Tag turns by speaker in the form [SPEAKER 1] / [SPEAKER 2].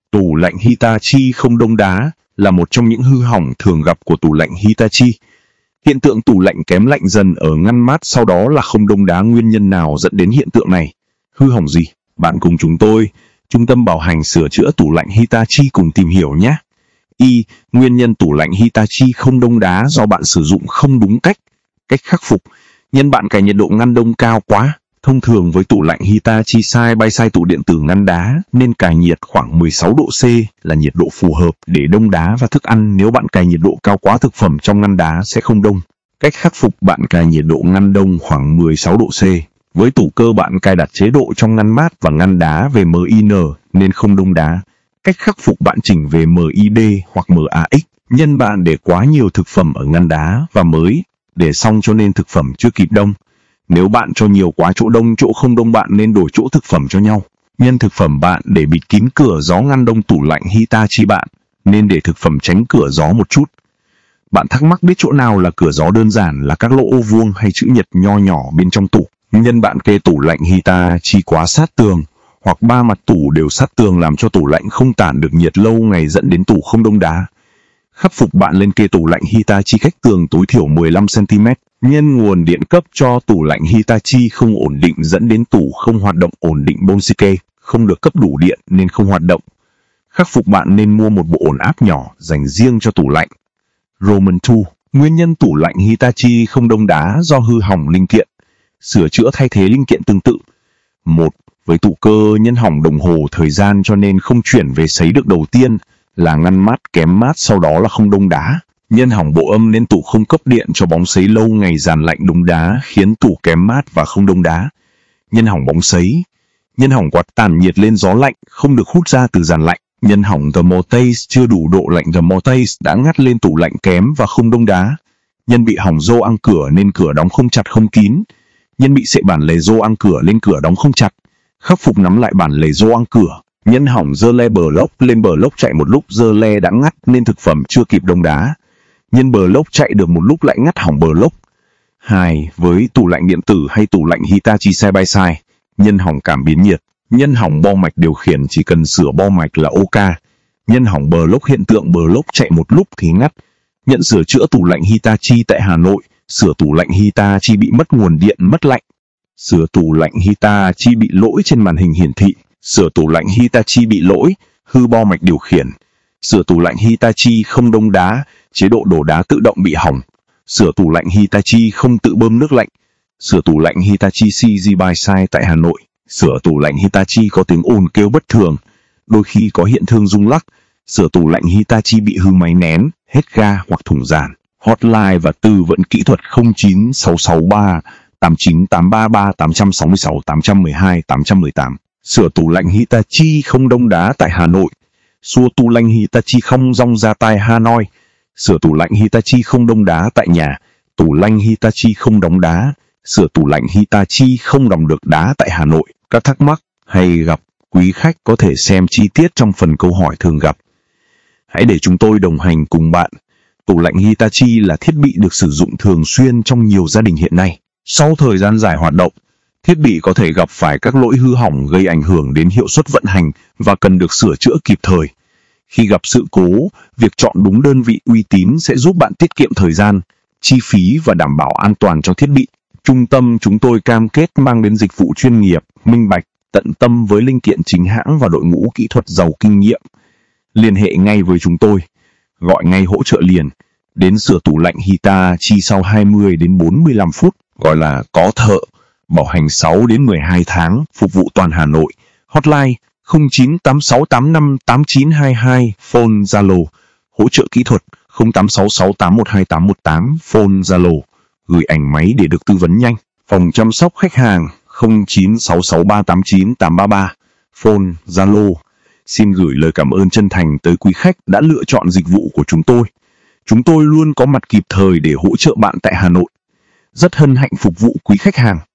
[SPEAKER 1] Tủ lạnh Hitachi không đông đá là một trong những hư hỏng thường gặp của tủ lạnh Hitachi. Hiện tượng tủ lạnh kém lạnh dần ở ngăn mát sau đó là không đông đá. Nguyên nhân nào dẫn đến hiện tượng này? Hư hỏng gì? Bạn cùng chúng tôi, Trung tâm Bảo hành sửa chữa tủ lạnh Hitachi cùng tìm hiểu nhé. Nguyên nhân tủ lạnh Hitachi không đông đá do bạn sử dụng không đúng cách. Cách khắc phục: nhân bạn cài nhiệt độ ngăn đông cao quá. Thông thường với tủ lạnh Hitachi sai tủ điện tử ngăn đá nên cài nhiệt khoảng 16 độ C là nhiệt độ phù hợp để đông đá và thức ăn. Nếu bạn cài nhiệt độ cao quá, thực phẩm trong ngăn đá sẽ không đông. Cách khắc phục: bạn cài nhiệt độ ngăn đông khoảng 16 độ C. Với tủ cơ bạn cài đặt chế độ trong ngăn mát và ngăn đá về MIN nên không đông đá. Cách khắc phục: bạn chỉnh về MID hoặc MAX. Nhân bạn để quá nhiều thực phẩm ở ngăn đá và mới để xong cho nên thực phẩm chưa kịp đông. Nếu bạn cho nhiều quá chỗ đông chỗ không đông, bạn nên đổi chỗ thực phẩm cho nhau. Nhân thực phẩm bạn để bịt kín cửa gió ngăn đông tủ lạnh Hitachi, bạn nên để thực phẩm tránh cửa gió một chút. Bạn thắc mắc biết chỗ nào là cửa gió đơn giản là các lỗ ô vuông hay chữ nhật nho nhỏ bên trong tủ. Nhân bạn kê tủ lạnh Hitachi quá sát tường hoặc ba mặt tủ đều sát tường làm cho tủ lạnh không tản được nhiệt lâu ngày dẫn đến tủ không đông đá. Khắc phục: bạn lên kê tủ lạnh Hitachi cách tường tối thiểu 15 cm. Nhân nguồn điện cấp cho tủ lạnh Hitachi không ổn định dẫn đến tủ không hoạt động ổn định. Bonsuke không được cấp đủ điện nên không hoạt động. Khắc phục: bạn nên mua một bộ ổn áp nhỏ dành riêng cho tủ lạnh. Roman II. Nguyên nhân tủ lạnh Hitachi không đông đá do hư hỏng linh kiện. Sửa chữa thay thế linh kiện tương tự. 1. Với tủ cơ, nhân hỏng đồng hồ thời gian cho nên không chuyển về sấy được. Đầu tiên là ngăn mát kém mát, sau đó là không đông đá. Nhân hỏng bộ âm nên tủ không cấp điện cho bóng sấy lâu ngày, dàn lạnh đúng đá khiến tủ kém mát và không đông đá. Nhân hỏng bóng sấy. Nhân hỏng quạt tản nhiệt lên gió lạnh không được hút ra từ dàn lạnh. Nhân hỏng thermostat chưa đủ độ lạnh, thermostat đã ngắt lên tủ lạnh kém và không đông đá. Nhân bị hỏng rô ăng cửa nên cửa đóng không chặt không kín. Nhân bị sệ bản lề rô ăng cửa lên cửa đóng không chặt. Khắc phục: nắm lại bản lề rô ăng cửa. Nhân hỏng dơ le bờ lốc lên bờ lốc chạy một lúc, dơ le đã ngắt nên thực phẩm chưa kịp đông đá. Nhân bờ lốc chạy được một lúc lại ngắt hỏng bờ lốc. 2. Với tủ lạnh điện tử hay tủ lạnh Hitachi side-by-side, nhân hỏng cảm biến nhiệt. Nhân hỏng bo mạch điều khiển chỉ cần sửa bo mạch là ok. Nhân hỏng bờ lốc, hiện tượng bờ lốc chạy một lúc thì ngắt. Nhận sửa chữa tủ lạnh Hitachi tại Hà Nội. Sửa tủ lạnh Hitachi bị mất nguồn điện mất lạnh. Sửa tủ lạnh Hitachi bị lỗi trên màn hình hiển thị. Sửa tủ lạnh Hitachi bị lỗi, hư bo mạch điều khiển. Sửa tủ lạnh Hitachi không đông đá, chế độ đổ đá tự động bị hỏng. Sửa tủ lạnh Hitachi không tự bơm nước lạnh. Sửa tủ lạnh Hitachi side-by-side tại Hà Nội. Sửa tủ lạnh Hitachi có tiếng ồn kêu bất thường, đôi khi có hiện tượng rung lắc. Sửa tủ lạnh Hitachi bị hư máy nén, hết ga hoặc thủng dàn. Hotline và tư vấn kỹ thuật 09663 89833 866 812 818. Sửa tủ lạnh Hitachi không đông đá tại Hà Nội. Sửa tủ lạnh Hitachi không rong ra tại Hà Nội. Sửa tủ lạnh Hitachi không đông đá tại nhà. Tủ lạnh Hitachi không đóng đá. Sửa tủ lạnh Hitachi không đóng được đá tại Hà Nội. Các thắc mắc hay gặp, quý khách có thể xem chi tiết trong phần câu hỏi thường gặp. Hãy để chúng tôi đồng hành cùng bạn. Tủ lạnh Hitachi là thiết bị được sử dụng thường xuyên trong nhiều gia đình hiện nay. Sau thời gian dài hoạt động, thiết bị có thể gặp phải các lỗi hư hỏng gây ảnh hưởng đến hiệu suất vận hành và cần được sửa chữa kịp thời. Khi gặp sự cố, việc chọn đúng đơn vị uy tín sẽ giúp bạn tiết kiệm thời gian, chi phí và đảm bảo an toàn cho thiết bị. Trung tâm chúng tôi cam kết mang đến dịch vụ chuyên nghiệp, minh bạch, tận tâm với linh kiện chính hãng và đội ngũ kỹ thuật giàu kinh nghiệm. Liên hệ ngay với chúng tôi, gọi ngay hỗ trợ liền. Đến sửa tủ lạnh Hitachi sau 20 đến 45 phút, gọi là có thợ. Bảo hành 6 đến 12 tháng, phục vụ toàn Hà Nội. Hotline 0986858922, phone Zalo. Hỗ trợ kỹ thuật 0866812818, phone Zalo. Gửi ảnh máy để được tư vấn nhanh. Phòng chăm sóc khách hàng 0966389833, phone Zalo. Xin gửi lời cảm ơn chân thành tới quý khách đã lựa chọn dịch vụ của chúng tôi. Chúng tôi luôn có mặt kịp thời để hỗ trợ bạn tại Hà Nội. Rất hân hạnh phục vụ quý khách hàng.